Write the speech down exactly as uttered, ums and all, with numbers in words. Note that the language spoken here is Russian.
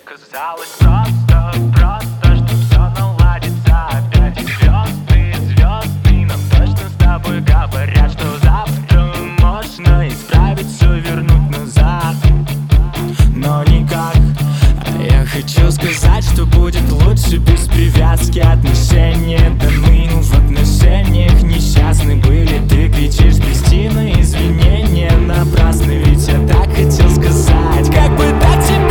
казалось просто, просто, что все наладится опять. И звезды, звезды нам точно с тобой говорят, что завтра можно исправить все, вернуть назад. Но никак. А я хочу сказать, что будет лучше без привязки. Отношения даны, ну в отношениях несчастны были. Ты кричишь Кристина, извинения напрасны, ведь я так хотел сказать, как бы дать тебе